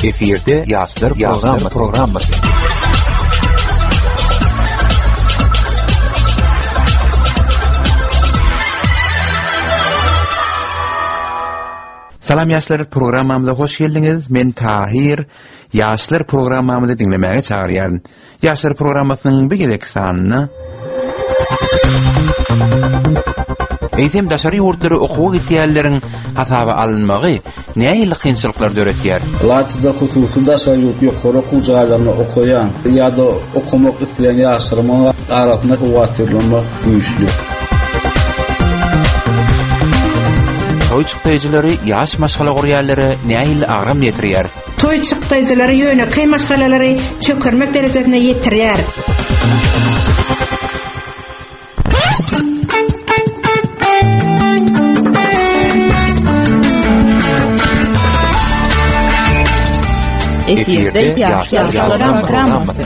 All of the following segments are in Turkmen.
Efirde Yaşlar programması. Salam Yaşlar programamıza hoş geldiniz. Men Tahir. Yaşlar programamızı dinlemeye çağırıyorum. Yaşlar programmasının bir gelek sanını Eýsem daşary ýurtlary okuw gitýärlerin hasaba alınmagy näýe kynçylyklar döretýär? Latyda hususy daşary ýurt ýokary okuw jaýlaryny okuyan ýa-da okumak isleýän ýaşlarymyň arasynda wagtyrlama güýçli. Toy çykdyjylary ýaş maşgala gurýarlary näýe agram ýetirýär? Toy çykdyjylary ýöne kay maşgalalary çökürmek derejesine ýetirýär. Efirde Yaşlar programması.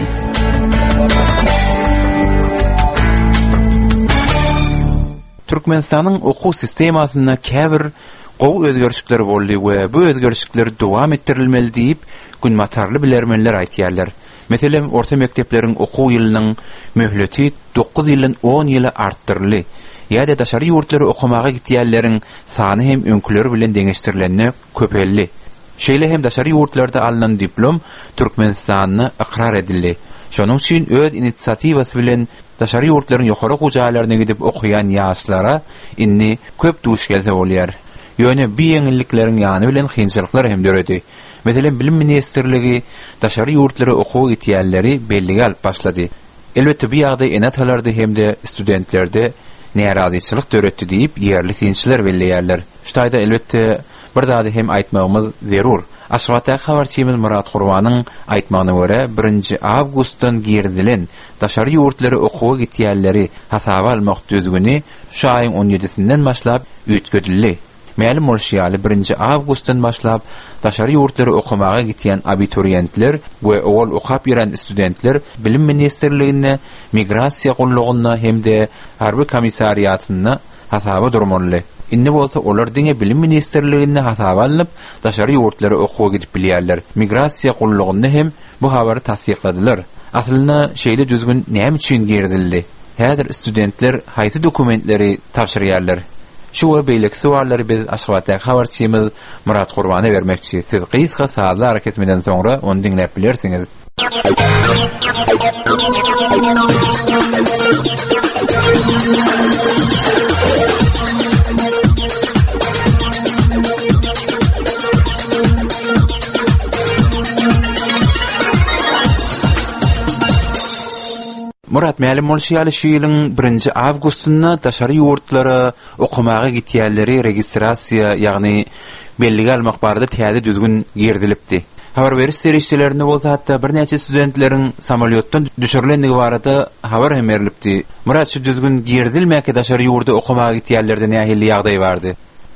Türkmenistanyň okuw sistemasyna käbir gowy özgerişikler boldy we bu özgerişikler dowam etdirilmeli diýip günmatarly bilermenler aýtýarlar. Meselem orta mektepleriň okuw ýylynyň möhleti 9 ýyldan 10 ýyla artdyrly. Ýa-da daşary ýurtlary okumaga gitýärleriň sany hem öňküleri bilen deňeşdirilenne köpelli. Şeýle hem daşary ýurtlarda alynan diplom Türkmenistanyny ikrar edildi. Şonuň üçin öz inisiatiwasy bilen daşary ýurtlaryň ýokary gujaýlaryna gidip okuyan ýaşlara inni köp duş gelse bolýar. Ýöne bir ýeňillikleriň ýany bilen kynçylyklar hem döredi. Meselem bilim ministrligi daşary ýurtlary okuw gitýärleri bellige alyp başlady. Elbetde bu ýagdaý enatalarda hem de studentlerde näradyçylyk döretdi diýip ýerli synçylar belleýärler. Ştaýda elbetde bir zady hem aýtmagymyz zerur. Aşgabatda habarçymyz Murat Gurbanyň aýtmagyna görä 1 awgustdan girdilen daşary ýurtlary okuw gitýärleri hasaba almak düzgüni şu aýyň 17-sinden başlap üýtgedildi. Ma'lum bolýarly 1 awgustdan başlap daşary ýurtlary okumaga gitýän abiturientler we owal okap ýören studentler bilim ministrligine, migrasiýa gullugyna hem-de harby komissariýatyna hasaba durmaly. Inni bolsa olar diňe bilim ministrligine hasaba alınıp daşary ýurtlary okuw gidip bilýärler. Migrasiýa gullugyny hem bu habary tasdiqladylar. Aslynda şeýle düzgün näme üçin girdildi? Häzir studentler haýsy dokumentleri tapşyrýarlar? Şu we beýleki suwallary biz Aşgabatda habarçymyz Murat Gurbana bermekçi. Siz gysga sazly haraket meden soňra onu dinläp bilersiňiz. Murat, ma'lum bolýarly şu ýylyň 1 awgustynda daşary ýurtlary okumaga gitýärleri registrasiýa, ýagny bellige almak barada täze düzgün girdilipdi. Habar beriş serişçilerinde bolsa hatda bir näçe studentleriň samolyotdan düşürilendigi barada habar hem berilipdi. Murat, şu düzgün girdilmäke daşary ýurda okumaga gitýärlerde nähili ýagdaý bardy?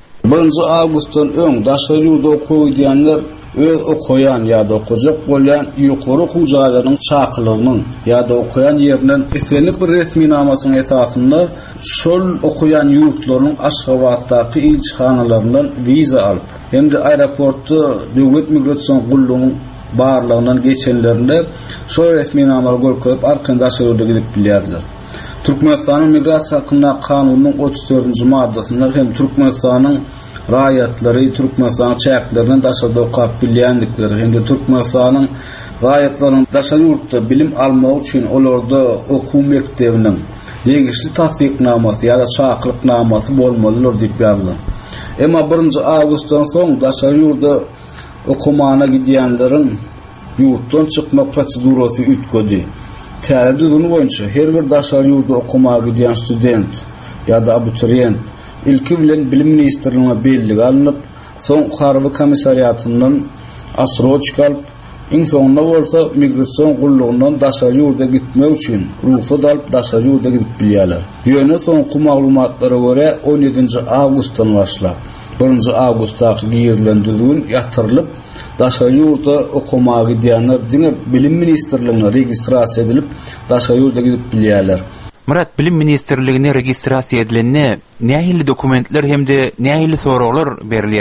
1 awgustdan öň daşary ýurda okuw diýenler öz okuyan ýa-da okujak bolýan ýokary okuw jaýlarynyň çakylygynyň ýa-da okuyan ýerinden islenip bir resmi namasynyň esasynda şol okuyan ýurtlaryň Aşgabatdaky ilçihanalarynyň wiza alyp hem de aeroportda döwlet migrasiýon gullugynyň barlygyndan geçenlerinde şol resmi namalar görkezip arkan daşary ýurda gidip bilýärler. Türkmenistanyň migrasiýa hakkynda kanunyň 34-nji maddasynda hem Türkmenistanyň raýatlary, Türkmenistanyň çäklerini daşarda okap bilýändikleri hem de Türkmenistanyň raýatlarynyň daşary ýurtda bilim almak üçin olarda okuw mektebiniň degişli tasdiqnamasy ýa-da şakylyk bolmalydyr diýip ýazdy. Emma 1 awgustdan soň daşary ýurda okumana gidýänleriň ýurtdan çykmak prosedurasy üýtgedi. Täze boýunça her bir daşary ýurda okumaga gidýän student ýa-da abituriyent ilki bilen bilim ministrligine bellige alınıp, soň harby komissariýatyndan asroçka alyp, iň soňunda bolsa migrasiýon gullugynyň daşary ýurda gitmek üçin ruhsat alyp daşary ýurda gidip bilýärler. Ýöne soňky maglumatlara görä 17 awgustdan başlap 1 awgustdaky girdilen düzgün ýatyrylyp daşary ýurda okumaga gidýänler diňe bilim ministrligine registrasiýa edilip daşary ýurda gidip bilýärler. Murat, bilim ministrligine registrasiýa edilende nähili dokumentler hem de nähili soraglar berilýär?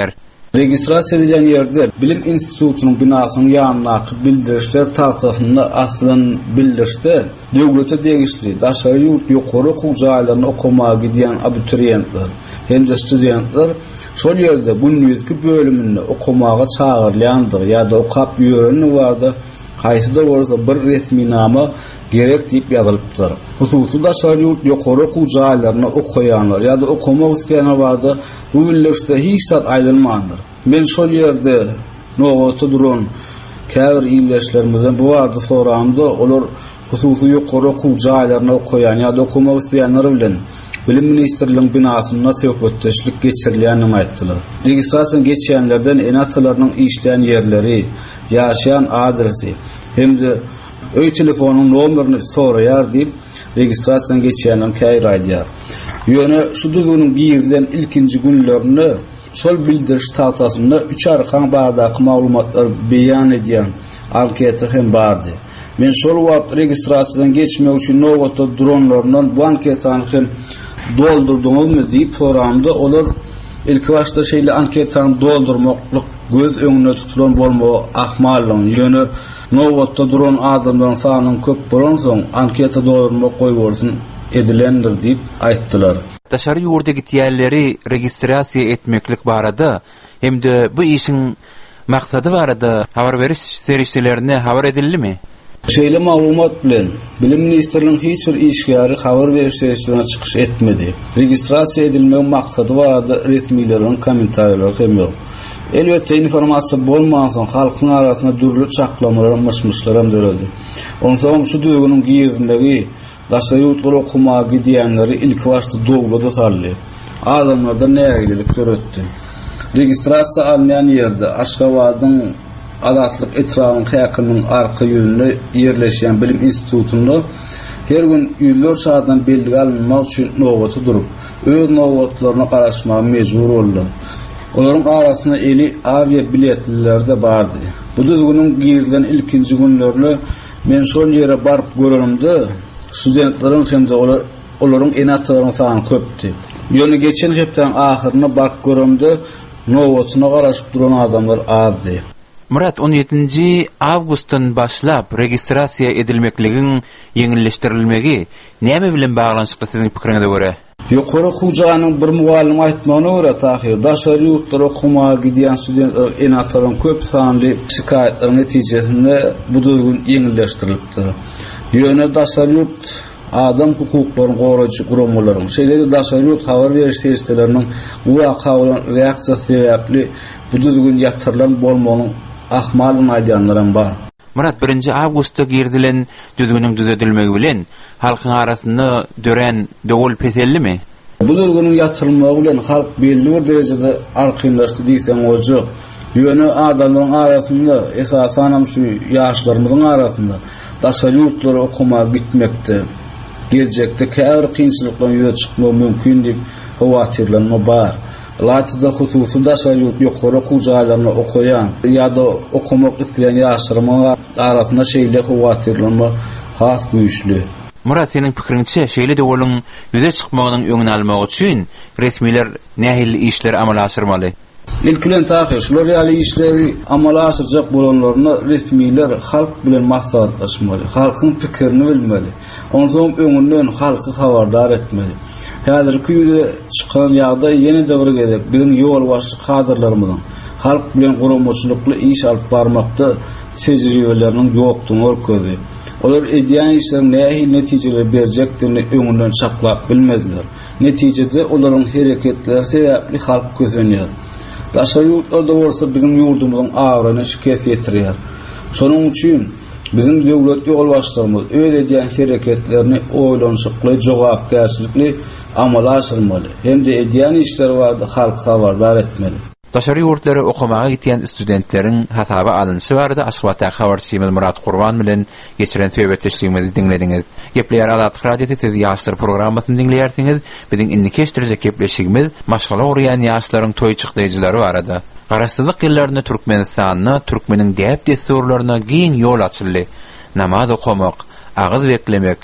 Registrasiya edilen yerde Bilim Institutunun binasının yanına bildirişler tahtasında aslan bildirişte döwlete degişli daşary ýurt ýokary okuw jaýlaryna okumaga giden abituriyentler hem de studentler şol ýerde günüzki bölümünde okumaga çağırylýandyr ýa-da okap ýörenli barda haýsyda bolsa bir resmi nama gerek diýip ýazylypdyr. Hususy daşary ýurt ýokary okuw jaýlaryna okuyanlar ýa-da okumak isleýänler barda bu bildirişde hiç zat aýdylmandyr. Men şol ýerde nowata duran käbir ýyllaşlaryňyzdan bu barda soramda olar hususy ýokary okuw jaýlaryna okuyan ýa-da okumak isleýänler bilen Bilim Ministrliginiň binasyna söhbetdeşlik geçirilýänini aýtdylar. Registrasiýa geçýänlerden enatlarynyň işleýän ýerleri, ýaşaýan adresi hemde öý telefonunyň nomerini soraýar diýip registrasiýa geçýänlerini käýraýdýar. Ýöne şu düzgünüň birden ilkinji günlerini şol bildiriş tahtasynda 3 arkan bardaky maglumatlary beýan edýän anketa hem bardy. Men şol wagt registrasiýadan geçmek üçin nowata dronlaryndan bu anketany hem doldurdummy diýip soramda olar ilk başda şeýle anketany doldurmaklyk göz öňüne tutulan bolmagy ahmalyň ýöne nowata duran adamlaryň sanyny köp bolan soň anketa doldurmak goýbolsyn edilendir diýip aýtdylar. Daşary ýurda gitýänleri registrasiýa etmeklik barada hemde bu işin maksady barada habar beriş serişlerine habar edildimi? Şeýle maglumat bilen Bilim Ministrliginiň hiç bir işgäri habar beriş serişlerine çykyş etmedi. Registrasiýa edilmek maksady barada resmiýleriň kommentarlary hem ýok. Elbetde informasiýa bolmansoň halkyň arasynda dürli çaklamalar, myşmyşlar hem döreddi. Onsoň şu düýgüniň giýizindägi daşary ýurtlara okumaga gidýänleri ilk başda dowlada sarly. Adamlarda nägelik göretdi. Registrasiýa alınýan ýerde Aşgabatyň Adatlyk etrawynyň häkimiň arka ýönünde ýerleşýän Bilim Institutunda her gün ýyllar şahadan belgi alınmak üçin nowata durup, öz nowatlaryna garaşmaga mejbur boldy. Olaryň arasynda eli avia biletliler de bardy. Bu düzgünüň giýilen ilkinji günlerini men şol ýere baryp görerimde studentlaryň hem de olaryň enatlaryň sany köpdi. Ýöne geçen hepden ahyryna baryp görerimde nowatyna garaşyp duran adamlar azdy. Murat 17 awgustdan başlap registrasiýa edilmekligiň ýeňilleşdirilmegi näme bilen baglanyşykly siziň pikiriňize görä? Ýokary okuw jaýynyň bir mugallim aýtmagyna görä tahir daşary ýurtlara okumaga gidýän studentler enatlaryň köp sanly şikaýetler netijesinde bu düzgün ýeňilleşdirilipdir. Ýöne daşary ýurt adam hukuklaryny goraýjy guramalaryň şeýle daşary ýurt habar beriş serişleriniň bu waka bilen reaksiýasy sebäpli bu düzgün ýatyrylan bolmagyň ahmaly maýdanlaryň bar. Murat 1 awgustda girdilen düzgünüň düzedilmegi bilen halkyň arasynda dören dogul pesellimi? Bu düzgünüň ýatyrylmagy bilen halk belli bir derejede arkyňlaşdy diýsem bolajak. Ýöne adamlaryň arasynda esasan şu ýaşlarymyzyň arasynda daşary ýurtlara okumaga gitmekde, gelecekde käbir kynçylyklaryň ýüze çykmagy mümkin diýip howatyrlanma bar. Latyda hususy daşary ýurt ýokary okuw jaýlaryna okuyan ýa-da okumak isleýän ýaşlarymyň arasynda şeýle howatyrlanma has güýçli. Murat senin pikiriňçe şeýle dogulun ýüze çykmagynyň öňüni almak üçin resmiler nähili işler amala aşyrmaly? İlkilen taýyr şular ýaly işleri amala aşyrjak bolanlaryna resmiler halk bilen maslahatlaşmaly, halkyň pikirini bilmeli. Onsoň öňünden halky habardar etmeli. Häzirki ýüze çykan ýagdaý ýene döwre gerek. Biziň ýol başly kadrlarymyň halk bilen guramaçylykly iş alyp barmakda tejribeleriniň ýokdugyny görkezdi. Olar edýän işler nähili netijeler berjekdirini öňünden çaklap bilmezler. Netijede olaryň hereketleri sebäpli halk közenýär. Daşary ýurtlarda bolsa biziň ýurdumyzyň agyryny şikayet ýetirýär. Şonuň üçin bizim döwlet ýol başlarymyz öz edýän hereketlerini oýlanşykly, jogapkärçilikli amala aşyrmaly. Hem de edýän işler bardy halk habardar etmeli. Daşary ýurtlary okumaga gitýän studentleriň hasaba alynşy barada Aşgabatda habarçymyz Murat Gurban bilen geçiren söhbetleşigimizi dinlediňiz. Gepler Adatlyk radioda siz ýaşlar programmasyny dinleýärsiňiz. Biziň indi keşdirjek gepleşigimiz maşgala urýan ýaşlaryň toýçykdyjylary barada. Garaşsyzlyk ýyllaryny Türkmenistanyna, türkmeniň däp desturlaryna giň ýol açyldy. Namaz okumak, agyz beklemek,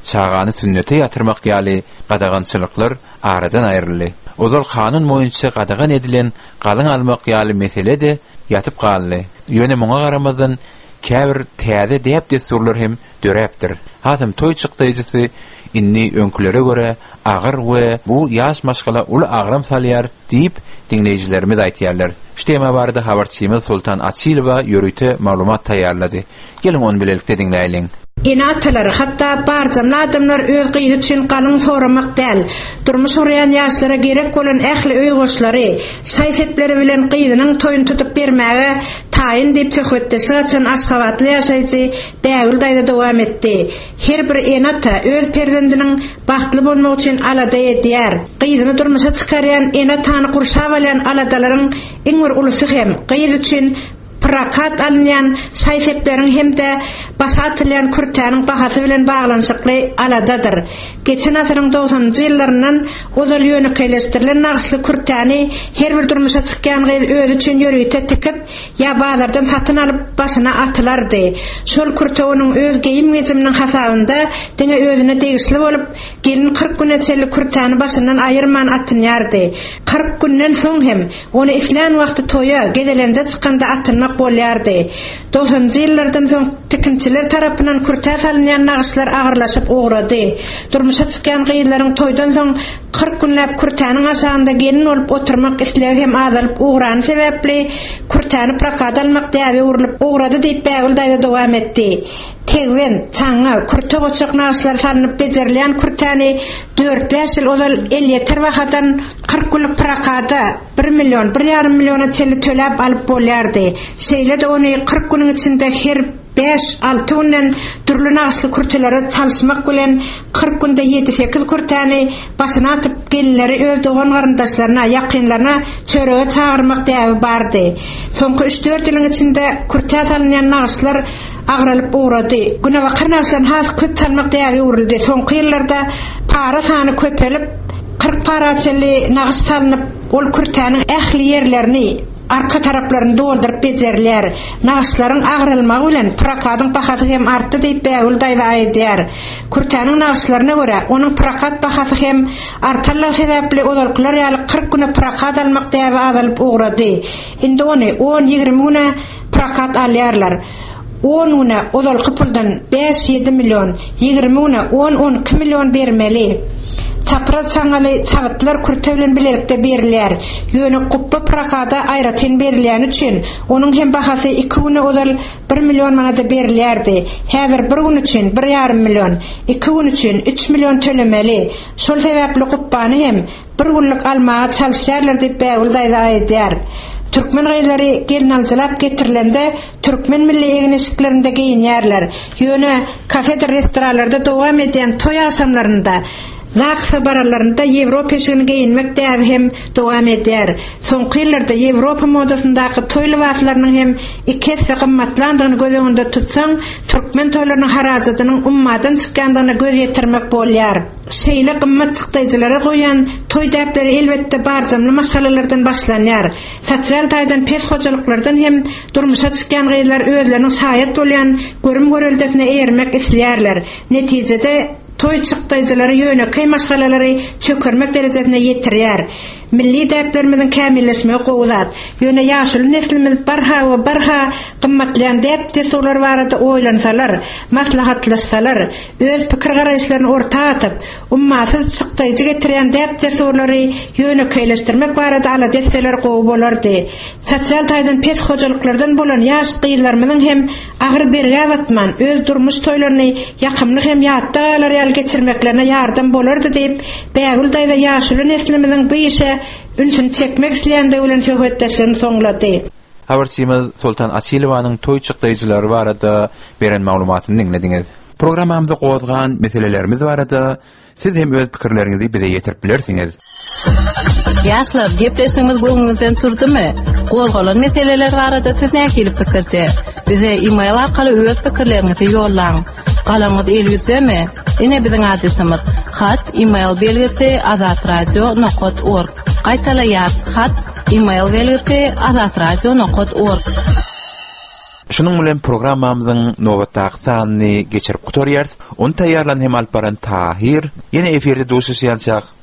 çağany sünnete yatırmak ýaly gadagançylyklar aradan aýryldy. Ozal kanun moýunça gadagan edilen galyň almak ýaly mesele de yatyp galdy. Ýöne muňa garamazdan käbir täze diýip desurlar hem döräpdir. Hazım toy çykdyjysy inni öňkülere göre agyr we bu ýaş maşgala uly agram salýar diýip dinleýijilerimiz aýtýarlar. Şeýme barada habarçymyz Sultan Açilova ýörüte maglumat taýýarlady. Gelin onu bilelikde dinleýilen. Inatlar hatta barjamla adamlar öz gyýdyp şin galyň soramak däl. Durmuş soraýan ýaşlara gerek bolan ähli öýgoşlary, saýsepleri bilen gyýdynyň toýuny tutup bermäge taýyn diýip töhwetdeşler üçin aşgabatly ýaşaýjy bägül daýda dowam etdi. Her bir enata öz perzendiniň bagtly bolmak üçin alada edýär. Gyýdyny durmuşa çykarýan enatany gursap alan aladalaryň iň bir ulusy hem gyýdy üçin prakat alınyan saýseplerin hemde basatylan kurtanyň bahasy bilen baglanyşykly aladadyr. Geçen asyryň 90-njy ýyllaryndan ozal ýöne kelestirilen nagsly kurtany her bir durmuşa çykýan gyz özü üçin ýörüýte tikip ýa bazardan satyn alyp başyna atylardy. Şol kurtanyň öz geyim geziminiň hasabynda diňe özüne degisli bolup gelin 40 gün eteli kurtany başyndan aýyrman atynýardy. 40 günden soň hem onu islan wagty toýa gedelende çykanda atynmak bolýardy. 90-njy ýyllardan soň tikinçiler tarapyndan kurta salynýan nagslar agyrlaşyp ugrady. Durmuşa çykýan gyýlaryň toýdan soň 40 günläp kurtanyň aşagynda gelin bolup oturmak isleýär hem azalyp ugrany sebäpli kurtany prakat almak diýip urulyp ugrady diýip bägül daýda dowam etdi. Tegwen, çaňa, kurta goçak nagslar salynyp bejerilýän kurtany 4 ýyl ozal 50 wagtdan 40 günlük prakata 1 milyon, 1,5 milyona çeli töläp alyp bolýardy. Şeýle de ony 40 güniň içinde her 5-6 günden türlü nagsly kurtlara çalışmak bilen 40 günde 7-8 kurtany başyna atyp gelinleri öz dogan garyndaşlaryna, ýakynlaryna çörege çağırmak diýip bardy. Soňky 3-4 ýylyň içinde kurta salynýan nagslar agralyp ugrady. Güne wakar nagslar has köp salmak diýip ugruldy. Soňky ýyllarda para sany köpelip 40 para çeli nags salynyp ol kurtanyň ähli ýerlerini arka taraplarını doldurup bejerilýär. Nagslaryň agralmagy bilen prakatyň bahasy hem artdy diýip bägül daýda aýdýar. Kurtanyň nagslaryna görä onuň prakat bahasy hem artanligi sebäpli odalkylar ýaly 40 güne prakat almak diýip azalyp ugrady. Indi ony 10-20 güne prakat alýarlar. 10 güne odalky puldan 5-7 milyon, 20 güne 10-12 milyon bermeli. Çapraz çaňaly çagatlar kurta bilen bilelikde berilýär. Ýöne guppa prakada aýratyn berilýän üçin onuň hem bahasy 2 güne ozal 1 milyon manada berilýärdi. Häzir 1 gün üçin 1,5 milyon, 2 gün üçin 3 milyon tölemeli. Şol sebäpli guppany hem 1 günlük almaga çalışýarlar diýip bägül daýda aýdýar. Türkmen gaýlary gelin aljylap getirilende türkmen milli egneşiklerinde giyinýärler. Ýöne kafe restoranlarda dowam edýän toy aşamlarynda Naksa baralarında Ýewropa eşigini giyinmek diýip hem dowam edýär. Soňky ýyllarda Ýewropa modasyndaky toy libaslarynyň hem iki hisse gymmatlandygyny göz öňünde tutsaň, türkmen toýlarynyň harajatynyň ummadan çykýandygyna göz ýetirmek bolýar. Şeýle gymmat çykdyjylary goýan toy däpleri elbetde barjamly masalalardan başlanýar. Sosial taýdan pes hojalyklardan hem durmuşa çykýan gyýlar özleriniň saýat bolýan görüm göreldesine eýermek isleýärler. Netijede toy çykdyjylary ýöne kaymaşgalalary çökürmek derejesine ýetirýär. Milli däplerimiziň kämilleşmegi gowzat. Ýöne ýaşuly neslimiz barha gymmatlayan däp desurlar barada oýlansalar, maslahatlaşsalar, öz pikir garaýşlaryny orta atyp, ummaty çykdyjy getirýän däp desurlary ýöne keýleşdirmek barada ala desseler gowy bolardy. Sosial taýdan pes hojalyklardan bolan ýaş gyýlarymyzyň hem agyr berge batman öz durmuş toýlaryny ýakymly hem ýatdalar ýaly geçirmeklerine ýardam bolardy diýip bägül daýda ýaşuly neslimiziň bu işe ünsün çekmek isleýände bilen söhbetdeşlerini soňlady. Habarçymyz Sultan Açilowanyň toy çykdyjylary barada beren maglumatyny dinlediňiz. Programmamyzda gozgan meselelerimiz barada siz hem öz pikirleriňizi bize ýetirip bilersiňiz. Ýaşlar, gepleşigimiz goňuňyzdan turdymy? Gozgalan meseleler barada siz näme pikirde? Bize e-mail arkaly öz pikirleriňizi ýollaň. Galaňyz elýüzmi? Ine biziň adresimiz hat e-mail belgisi azatradio.org. Gaýtalaýar hat e-mail belgisi azatradio.org. Şunun bilen programmamyzyň nowatdaky sanyny geçirip gutarýar. Onu taýýarlan hem alparan Tahir. Ýene eferde dostu ýançak